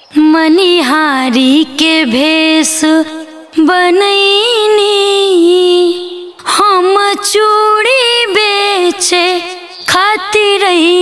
मनिहारी के भेष बनैनी हम चूड़ी बेचे खातिर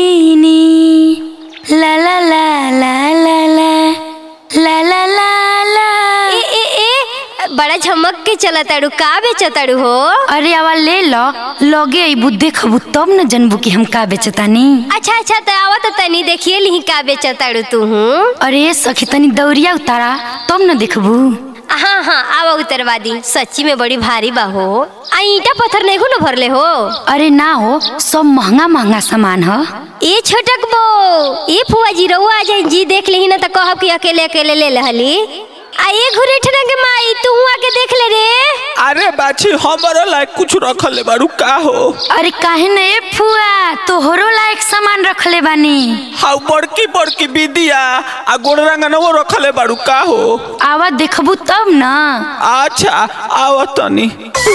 ला ला ला ला ला ला ला ला ला। बड़ा झमक के चला ताड़ू, का बेचताड़ू हो? अरे आवा ले लो, लगे अबू देखबू तब न जनबू कि हम का बेचतानी। अच्छा अच्छा तो आवा तो तनी देखिए ली का बेचताड़ू तू हूँ। अरे सखी तनी दौरिया उतारा तब न देखबू। हाँ हाँ आवा उतरवा दी, सच्ची में बड़ी भारी बा हो। ईटा पत्थर नहीं हो न भरले हो? अरे ना हो, सब महंगा महंगा सामान है। ए छोटक बो, ए फुआ जी रहुआ आ जाए जी देख ली ना तो कहब कि अकेले अकेले ले लहली। आइए घुरे ठना के माई तू आके देख ले रे। अरे बाछी हमारा लायक कुछ रखले बारू का हो? अरे काहे न ए फुआ तोहरो लायक सामान रखले बानी। हाउ बड़की बड़की बिदिया आ गोड़रंगनवो रखले बारू का हो? आवा देखबू तब न। अच्छा आवा तनी।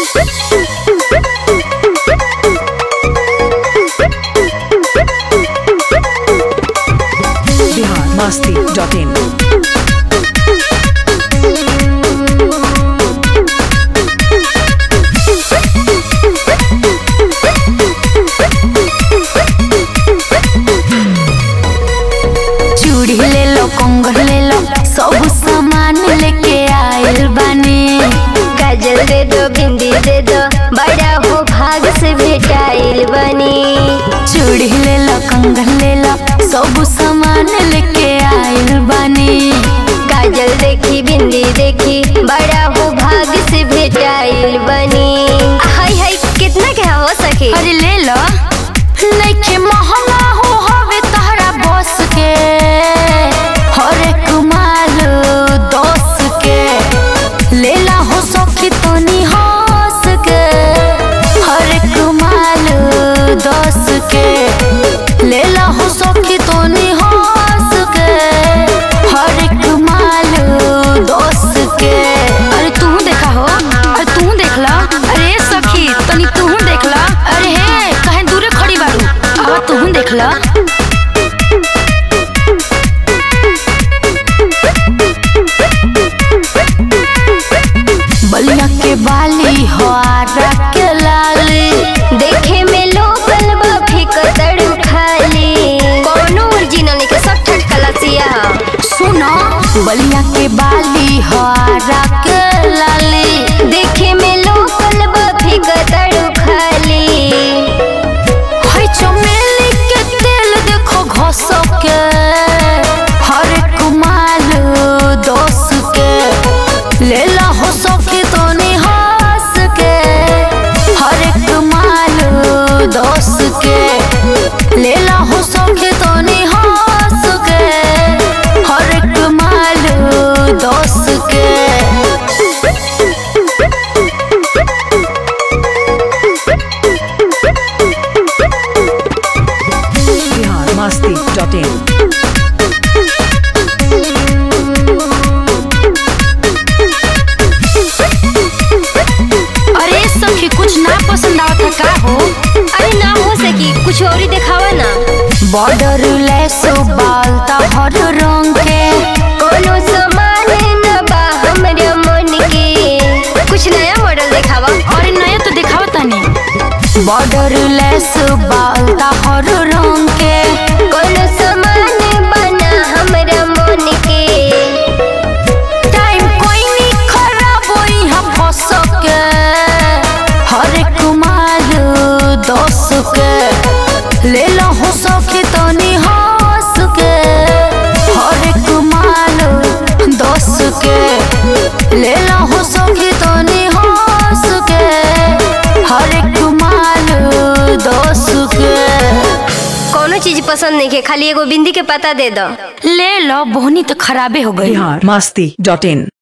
biharmasti.in चूड़ी ले लो, कंगन ले लो, सब सामान लेके आयल बानी। काजल दे दो, बिंदी दे दो, बड़ा हो भाग से भेटाइल बनी। चूड़ी ले लो, कंगन ले लो, सब सामान लेके आयल बानी। काजल देखी बिंदी देखी, बड़ा हो भाग से भेटाइल बनी। हाय हाय कितना क्या हो सके? अरे ले लो, लेके महंगा हो हवे तहरा बस के। हर एक माल दोस के ले ला हो सखी तनी हंस के। हर एक माल दोस के ले ला हो सखी तनी हंस के। हर एक माल दोस के। अरे तू देखा हो, अरे तू देख ला। अरे सखी तनी तू देख ला। अरे हे कहीं दूरे खड़ी बारू, अब तू देख ला। बलिया के बाली हो आरा के लाली, देखे में लोकल बा फिकतड़ू खाली। कोनो ओरिजिनल नहीं के सब ठट कलसिया। सुनो बलिया के बाली हो आरा के लाली, देखे में लोकल बा फिकतड़ू खाली। है चमेली के तेल देखो घस के। हर एक माल दोस के ले ला हो सखी तनी हंस के। हर एक माल दोस के ले ला हो सखी तनी हंस के। हर एक माल दोस के। biharmasti.in अरे सखी कुछ ना पसंद आवत का हो? अरे ना हो सकी कुछ और ही दिखावा ना। बॉर्डर लेस बालता हर रंग के। कोनो सामान न बा हमरे मन के। कुछ नया मॉडल दिखावा। अरे नया तो दिखावा तनी। बॉर्डर लेस बालता हर रंग के। कोनो सामान बना हमरा मन के। टाइम कोई नहीं खराब होई हम फंस के। हर एक माल दोस के ले लो हो सखी तनी हंस के। हर एक माल दोस के ले लो हो सखी तनी हंस के। हर एक माल दोस के। कोनो चीज पसंद नहीं के, खाली एगो बिंदी के पता दे दो। ले लो, बोहनी तो खराबे हो गई। biharmasti.in